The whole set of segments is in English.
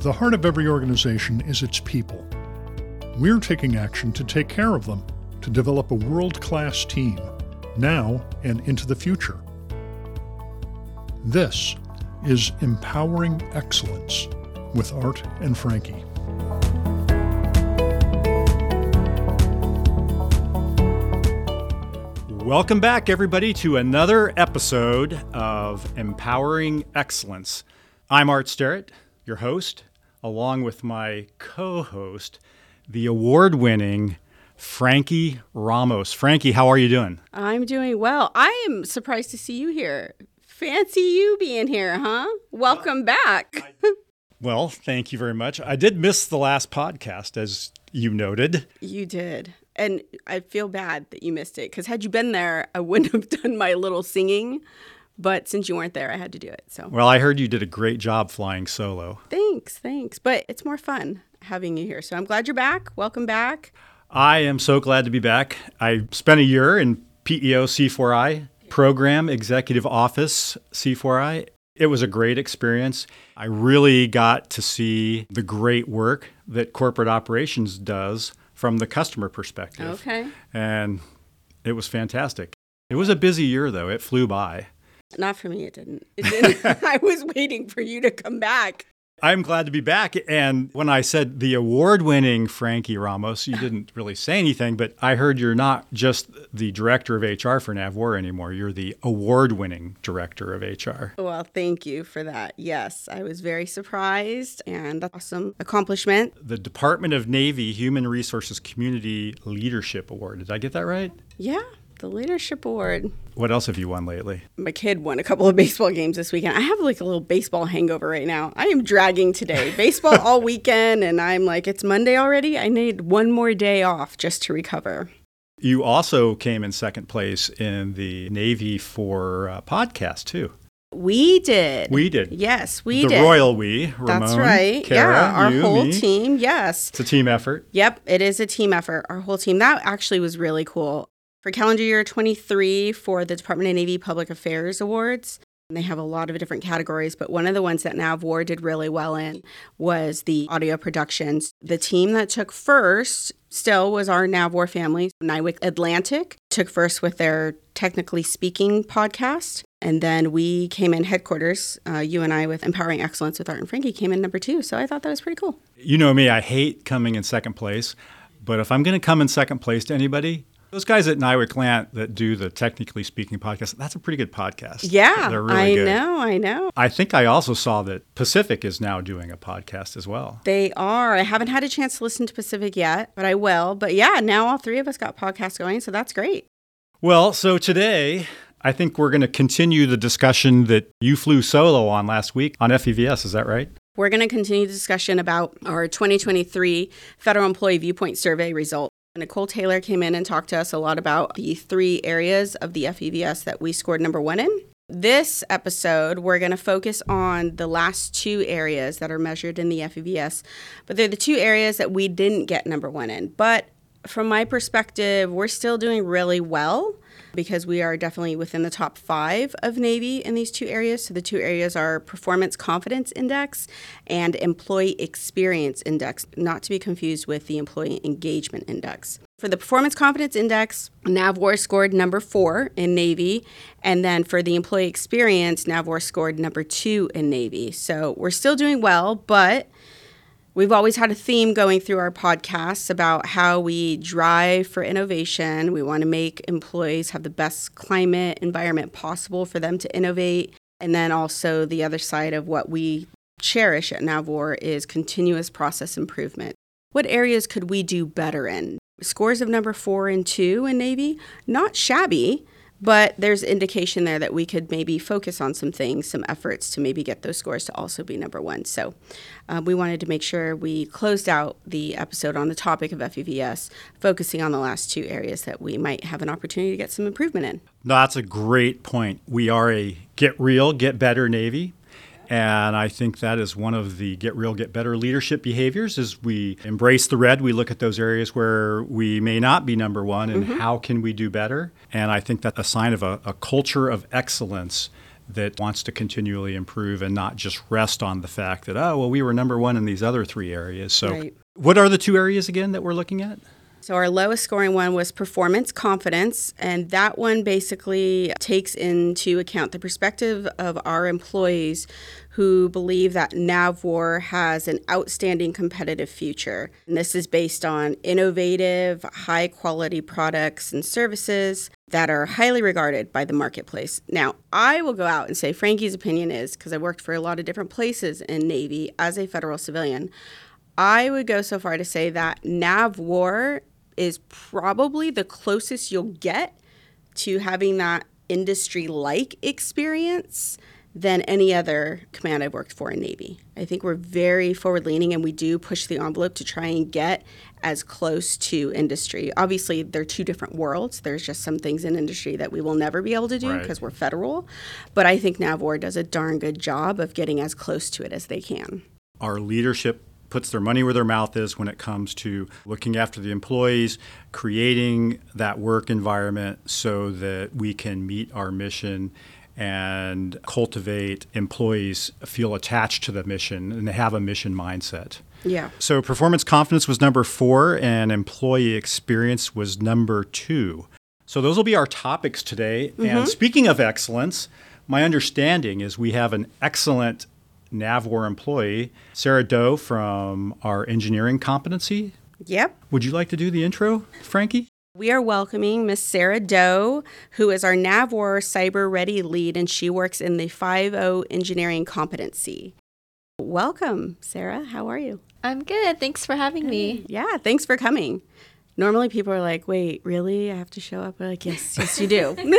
The heart of every organization is its people. We're taking action to take care of them, to develop a world-class team, now and into the future. This is Empowering Excellence with Art and Frankie. Welcome back, everybody, to another episode of Empowering Excellence. I'm Art Sterrett, your host, along with my co-host, the award-winning Frankie Ramos. Frankie, how are you doing? I'm doing well. I am surprised to see you here. Fancy you being here, huh? Welcome back. Well, thank you very much. I did miss the last podcast, as you noted. You did. And I feel bad that you missed it, because had you been there, I wouldn't have done my little singing. But since you weren't there, I had to do it. So. Well, I heard you did a great job flying solo. Thanks. But it's more fun having you here. So I'm glad you're back. Welcome back. I am so glad to be back. I spent a year in PEO C4I, Program Executive Office C4I. It was a great experience. I really got to see the great work that corporate operations does from the customer perspective. Okay. And it was fantastic. It was a busy year, though. It flew by. Not for me, it didn't. I was waiting for you to come back. I'm glad to be back. And when I said the award-winning Frankie Ramos, you didn't really say anything, but I heard you're not just the director of HR for NavWar anymore. You're the award-winning director of HR. Well, thank you for that. Yes, I was very surprised, and that's awesome accomplishment. The Department of Navy Human Resources Community Leadership Award. Did I get that right? Yeah. The Leadership Award. What else have you won lately? My kid won a couple of baseball games this weekend. I have like a little baseball hangover right now. I am dragging today. Baseball all weekend, and I'm like, it's Monday already? I need one more day off just to recover. You also came in second place in the Navy for podcast, too. We did. Yes, we did. The royal we, Ramon, that's right. Kara, our you, whole me. team, yes. It's a team effort. Yep, it is a team effort. Our whole team. That actually was really cool. For calendar year 23 for the Department of Navy Public Affairs Awards. They have a lot of different categories, but one of the ones that NavWar did really well in was the audio productions. The team that took first still was our NavWar family. NIWIC Atlantic took first with their Technically Speaking podcast. And then we came in headquarters, you and I, with Empowering Excellence with Art and Frankie, came in number 2. So I thought that was pretty cool. You know me, I hate coming in second place. But if I'm going to come in second place to anybody, those guys at NIWIC Lant that do the Technically Speaking podcast, that's a pretty good podcast. Yeah, they're really good. I know. I think I also saw that Pacific is now doing a podcast as well. They are. I haven't had a chance to listen to Pacific yet, but I will. But yeah, now all three of us got podcasts going, so that's great. Well, so today, I think we're going to continue the discussion that you flew solo on last week on FEVS. Is that right? We're going to continue the discussion about our 2023 Federal Employee Viewpoint Survey results. Nicole Taylor came in and talked to us a lot about the 3 areas of the FEVS that we scored number 1 in. This episode, we're going to focus on the last 2 areas that are measured in the FEVS, but they're the 2 areas that we didn't get number 1 in. But from my perspective, we're still doing really well because we are definitely within the top 5 of Navy in these 2 areas. So the 2 areas are Performance Confidence Index and Employee Experience Index, not to be confused with the Employee Engagement Index. For the Performance Confidence Index, NavWar scored number 4 in Navy. And then for the Employee Experience, NavWar scored number 2 in Navy. So we're still doing well, but we've always had a theme going through our podcasts about how we drive for innovation. We want to make employees have the best climate environment possible for them to innovate. And then also the other side of what we cherish at NavWar is continuous process improvement. What areas could we do better in? Scores of number 4 and 2 in Navy, not shabby, but there's indication there that we could maybe focus on some things, some efforts to maybe get those scores to also be number 1. So we wanted to make sure we closed out the episode on the topic of FEVS, focusing on the last 2 areas that we might have an opportunity to get some improvement in. No, that's a great point. We are a get real, get better Navy. And I think that is one of the get real, get better leadership behaviors is we embrace the red. We look at those areas where we may not be number 1 and how can we do better. And I think that's a sign of a culture of excellence that wants to continually improve and not just rest on the fact that, oh, well, we were number one in these other 3 areas. So Right. what are the 2 areas again that we're looking at? So our lowest scoring one was performance confidence, and that one basically takes into account the perspective of our employees who believe that Navwar has an outstanding competitive future. And this is based on innovative, high-quality products and services that are highly regarded by the marketplace. Now, I will go out and say Frankie's opinion is, because I worked for a lot of different places in Navy as a federal civilian, I would go so far to say that Navwar is probably the closest you'll get to having that industry-like experience than any other command I've worked for in Navy. I think we're very forward-leaning, and we do push the envelope to try and get as close to industry. Obviously, they're 2 different worlds. There's just some things in industry that we will never be able to do because we're federal. But I think Navwar does a darn good job of getting as close to it as they can. Our leadership puts their money where their mouth is when it comes to looking after the employees, creating that work environment so that we can meet our mission and cultivate employees feel attached to the mission and they have a mission mindset. Yeah. So performance confidence was number 4 and employee experience was number 2. So those will be our topics today. And speaking of excellence, my understanding is we have an excellent Navwar employee, Sarah Doe from our engineering competency. Yep. Would you like to do the intro, Frankie? We are welcoming Miss Sarah Doe, who is our Navwar Cyber Ready lead, and she works in the 5.0 engineering competency. Welcome, Sarah. How are you? I'm good. Thanks for having me. Yeah, thanks for coming. Normally people are like, wait, really? I have to show up? We're like, yes, you do. No,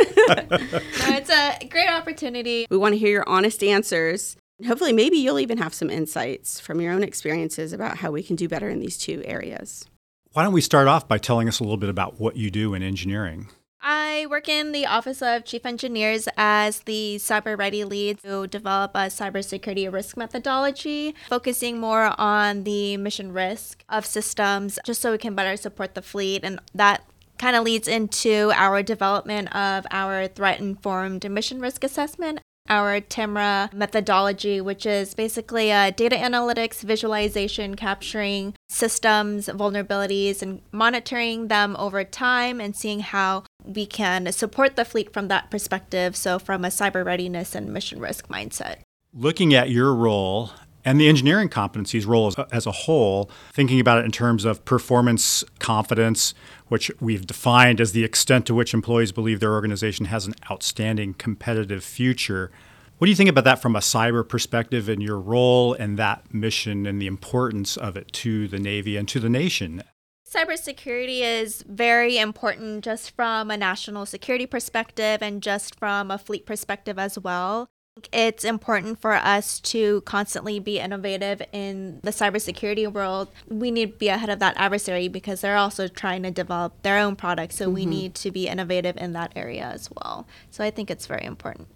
it's a great opportunity. We want to hear your honest answers. Hopefully, maybe you'll even have some insights from your own experiences about how we can do better in these 2 areas. Why don't we start off by telling us a little bit about what you do in engineering? I work in the Office of Chief Engineers as the Cyber Ready lead to develop a cybersecurity risk methodology, focusing more on the mission risk of systems, just so we can better support the fleet. And that kind of leads into our development of our threat-informed mission risk assessment, our TIMRA methodology, which is basically a data analytics visualization capturing systems, vulnerabilities, and monitoring them over time and seeing how we can support the fleet from that perspective. So from a cyber readiness and mission risk mindset. Looking at your role and the engineering competencies role as a whole, thinking about it in terms of performance confidence, which we've defined as the extent to which employees believe their organization has an outstanding competitive future. What do you think about that from a cyber perspective and your role and that mission and the importance of it to the Navy and to the nation? Cybersecurity is very important just from a national security perspective and just from a fleet perspective as well. It's important for us to constantly be innovative in the cybersecurity world. We need to be ahead of that adversary because they're also trying to develop their own products. So we need to be innovative in that area as well. So I think it's very important.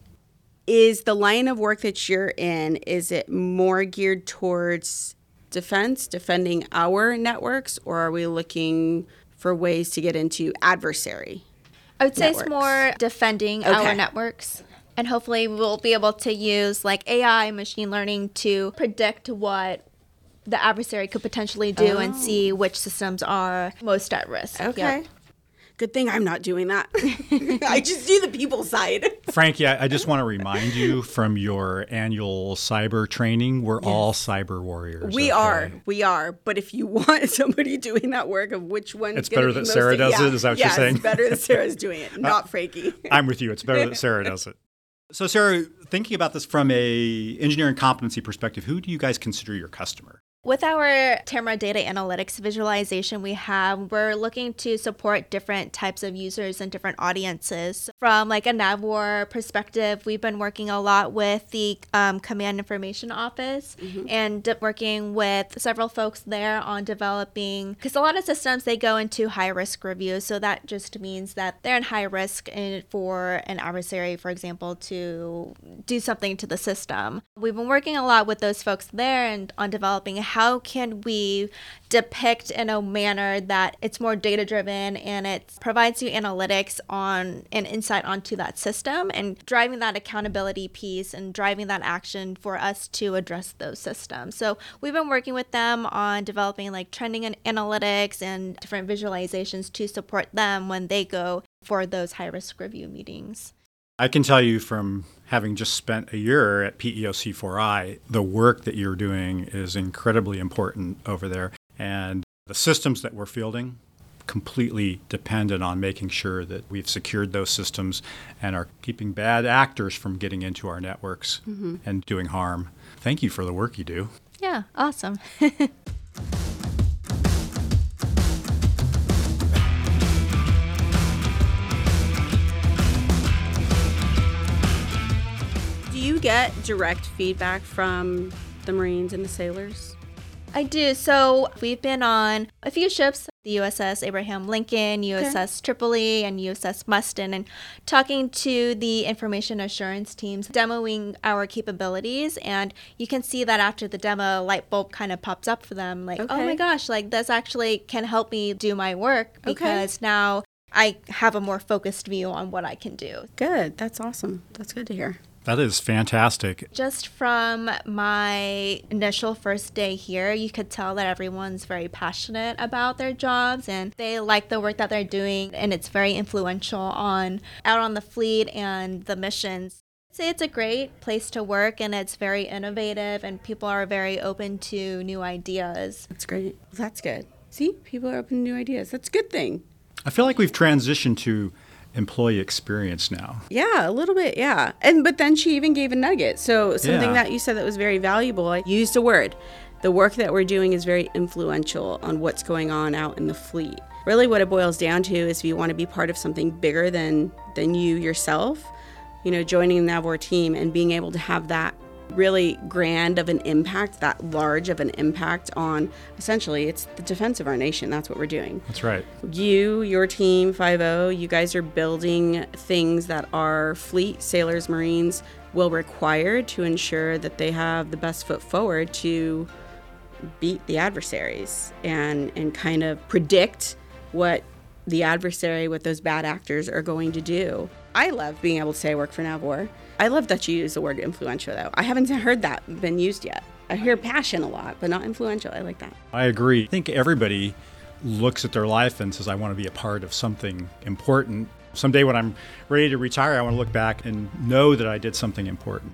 Is the line of work that you're in, is it more geared towards defense, defending our networks, or are we looking for ways to get into adversary I would say networks? It's more defending our networks. And hopefully we'll be able to use like AI, machine learning to predict what the adversary could potentially do and see which systems are most at risk. Okay. Yep. Good thing I'm not doing that. I just do the people side. Frankie, I just want to remind you from your annual cyber training, we're all cyber warriors. We are. But if you want somebody doing that work of which one, it's better that Sarah does it. Is that what you're saying? It's better that Sarah's doing it, not Frankie. I'm with you. It's better that Sarah does it. So, Sarah, thinking about this from a engineering competency perspective, who do you guys consider your customer? With our TIMRA data analytics visualization we're looking to support different types of users and different audiences. From like a Navwar perspective, we've been working a lot with the Command Information Office and working with several folks there on developing, because a lot of systems, they go into high risk reviews. So that just means that they're in high risk for an adversary, for example, to do something to the system. We've been working a lot with those folks there and on developing how can we depict in a manner that it's more data driven and it provides you analytics on and insight onto that system, and driving that accountability piece and driving that action for us to address those systems. So we've been working with them on developing like trending and analytics and different visualizations to support them when they go for those high risk review meetings. I can tell you from having just spent a year at PEO C4I, the work that you're doing is incredibly important over there. And the systems that we're fielding completely dependent on making sure that we've secured those systems and are keeping bad actors from getting into our networks and doing harm. Thank you for the work you do. Yeah, awesome. Do you get direct feedback from the Marines and the sailors? I do. So we've been on a few ships, the USS Abraham Lincoln, USS Tripoli, and USS Mustin, and talking to the information assurance teams, demoing our capabilities. And you can see that after the demo, a light bulb kind of pops up for them. Like, oh my gosh, like this actually can help me do my work because now I have a more focused view on what I can do. Good. That's awesome. That's good to hear. That is fantastic. Just from my initial first day here, you could tell that everyone's very passionate about their jobs and they like the work that they're doing, and it's very influential out on the fleet and the missions. I'd say it's a great place to work, and it's very innovative, and people are very open to new ideas. That's great. That's good. See, people are open to new ideas. That's a good thing. I feel like we've transitioned to employee experience now. Yeah, a little bit, yeah. But then she even gave a nugget. So something that you said that was very valuable, I used a word. The work that we're doing is very influential on what's going on out in the fleet. Really what it boils down to is if you want to be part of something bigger than you yourself, joining the NAVWAR team and being able to have that really grand of an impact, that large of an impact on, essentially, it's the defense of our nation. That's what we're doing. That's right. Your team, 5-0, you guys are building things that our fleet, sailors, Marines, will require to ensure that they have the best foot forward to beat the adversaries and kind of predict what the adversary, what those bad actors are going to do. I love being able to say I work for NAVWAR. I love that you use the word influential, though. I haven't heard that been used yet. I hear passion a lot, but not influential. I like that. I agree. I think everybody looks at their life and says, I want to be a part of something important. Someday when I'm ready to retire, I want to look back and know that I did something important.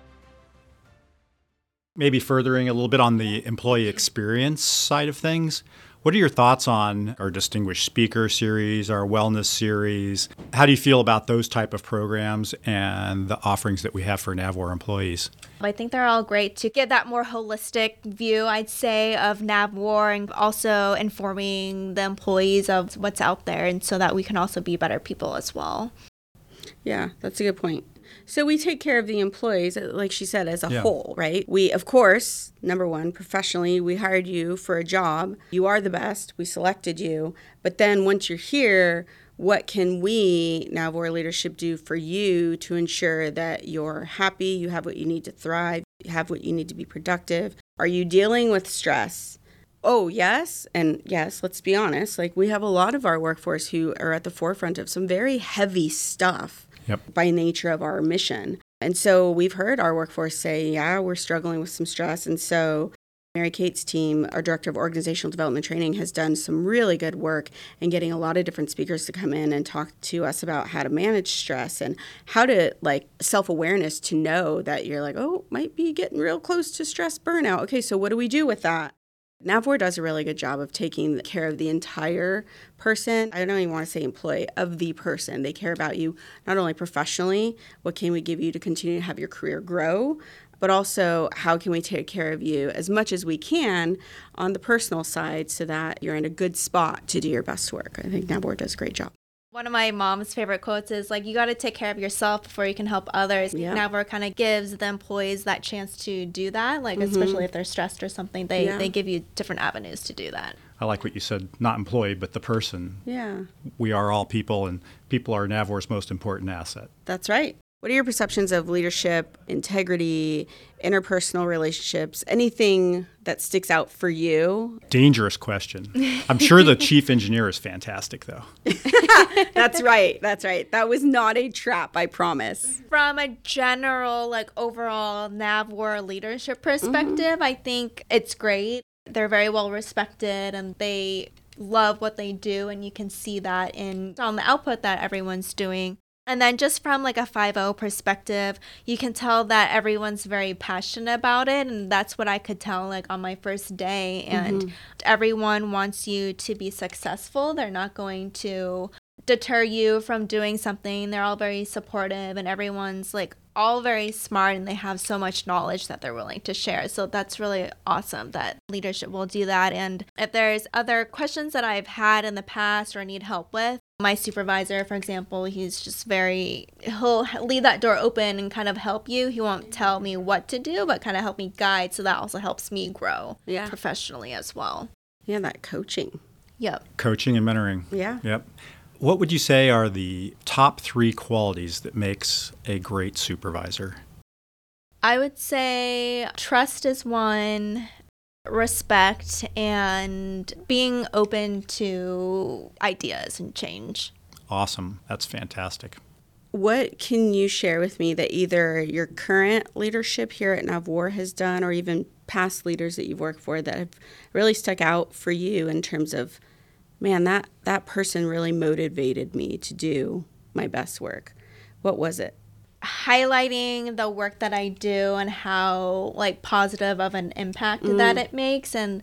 Maybe furthering a little bit on the employee experience side of things. What are your thoughts on our Distinguished Speaker series, our wellness series? How do you feel about those type of programs and the offerings that we have for NAVWAR employees? I think they're all great to get that more holistic view, I'd say, of NAVWAR, and also informing the employees of what's out there, and so that we can also be better people as well. Yeah, that's a good point. So we take care of the employees, like she said, as a whole, right? We, of course, number one, professionally, we hired you for a job. You are the best. We selected you. But then once you're here, what can we, NAVWAR leadership, do for you to ensure that you're happy, you have what you need to thrive, you have what you need to be productive? Are you dealing with stress? Oh, yes. And yes, let's be honest. Like, we have a lot of our workforce who are at the forefront of some very heavy stuff. By nature of our mission. And so we've heard our workforce say, yeah, we're struggling with some stress. And so Mary Kate's team, our director of organizational development training, has done some really good work in getting a lot of different speakers to come in and talk to us about how to manage stress and how to, self-awareness to know that you're might be getting real close to stress burnout. Okay, so what do we do with that? NAVWAR does a really good job of taking care of the entire person. I don't even want to say employee, of the person. They care about you not only professionally, what can we give you to continue to have your career grow, but also how can we take care of you as much as we can on the personal side so that you're in a good spot to do your best work. I think NAVWAR does a great job. One of my mom's favorite quotes is you got to take care of yourself before you can help others. Yeah. NAVWAR kind of gives the employees that chance to do that, especially if they're stressed or something, they give you different avenues to do that. I like what you said, not employee, but the person. Yeah. We are all people, and people are NAVWAR's most important asset. That's right. What are your perceptions of leadership, integrity, interpersonal relationships, anything that sticks out for you? Dangerous question. I'm sure the chief engineer is fantastic, though. That's right. That's right. That was not a trap, I promise. From a general, overall NAVWAR leadership perspective, I think it's great. They're very well respected and they love what they do, and you can see that on the output that everyone's doing. And then just from a 5.0 perspective, you can tell that everyone's very passionate about it. And that's what I could tell on my first day. And everyone wants you to be successful. They're not going to deter you from doing something. They're all very supportive and everyone's all very smart and they have so much knowledge that they're willing to share. So that's really awesome that leadership will do that. And if there's other questions that I've had in the past or need help with, my supervisor, for example, he's just he'll leave that door open and kind of help you. He won't tell me what to do, but kind of help me guide. So that also helps me grow professionally as well. Yeah, that coaching. Yep. Coaching and mentoring. Yeah. Yep. What would you say are the top 3 qualities that makes a great supervisor? I would say trust is one, respect, and being open to ideas and change. Awesome. That's fantastic. What can you share with me that either your current leadership here at NAVWAR has done or even past leaders that you've worked for that have really stuck out for you in terms of, man, that person really motivated me to do my best work? What was it? Highlighting the work that I do and how positive of an impact that it makes, and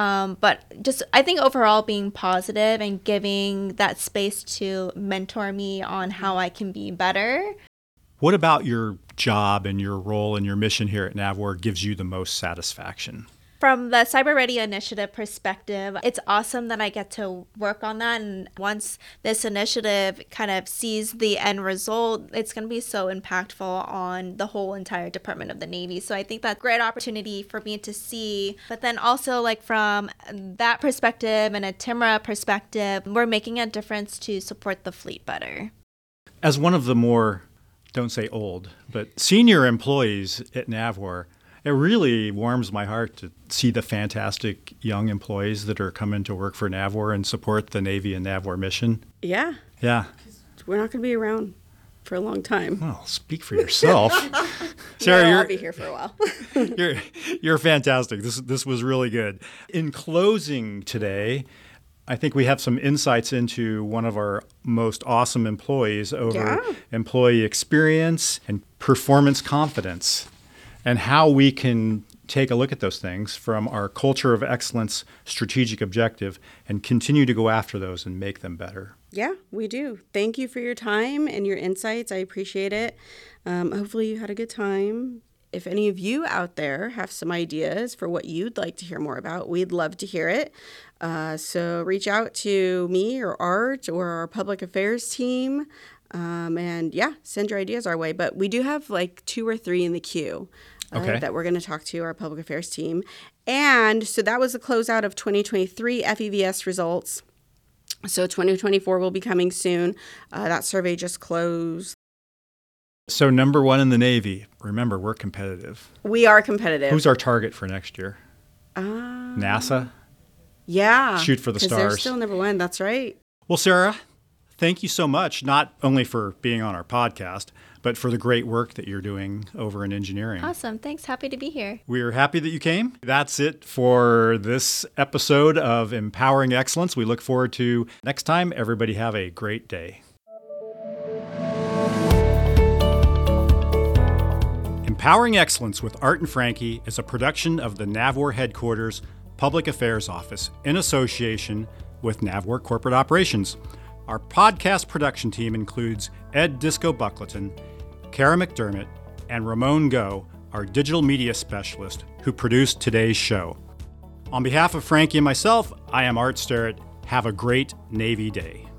but just I think overall being positive and giving that space to mentor me on how I can be better. What about your job and your role and your mission here at NAVWAR gives you the most satisfaction? From the Cyber Ready Initiative perspective, it's awesome that I get to work on that. And once this initiative kind of sees the end result, it's going to be so impactful on the whole entire Department of the Navy. So I think that's a great opportunity for me to see. But then also from that perspective and a TIMRA perspective, we're making a difference to support the fleet better. As one of the more, don't say old, but senior employees at NAVWAR, it really warms my heart to see the fantastic young employees that are coming to work for NAVWAR and support the Navy and NAVWAR mission. Yeah. Yeah. We're not going to be around for a long time. Well, speak for yourself. Sarah, I'll be here for a while. you're fantastic. This was really good. In closing today, I think we have some insights into one of our most awesome employees over employee experience and performance confidence, and how we can take a look at those things from our culture of excellence strategic objective and continue to go after those and make them better. Yeah, we do. Thank you for your time and your insights. I appreciate it. Hopefully you had a good time. If any of you out there have some ideas for what you'd like to hear more about, we'd love to hear it. So reach out to me or Art or our public affairs team. And send your ideas our way. But we do have 2 or 3 in the queue that we're going to talk to our public affairs team. And so that was the closeout of 2023 FEVS results. So 2024 will be coming soon. That survey just closed. So number 1 in the Navy. Remember, we're competitive. We are competitive. Who's our target for next year? NASA? Yeah. Shoot for the stars. Because they're still number 1. That's right. Well, Sarah, thank you so much, not only for being on our podcast, but for the great work that you're doing over in engineering. Awesome. Thanks. Happy to be here. We're happy that you came. That's it for this episode of Empowering Excellence. We look forward to next time. Everybody have a great day. Empowering Excellence with Art and Frankie is a production of the NAVWAR Headquarters Public Affairs Office in association with NAVWAR Corporate Operations. Our podcast production team includes Ed Disco Buckleton, Kara McDermott, and Ramon Go, our digital media specialist, who produced today's show. On behalf of Frankie and myself, I am Art Sterrett. Have a great Navy day.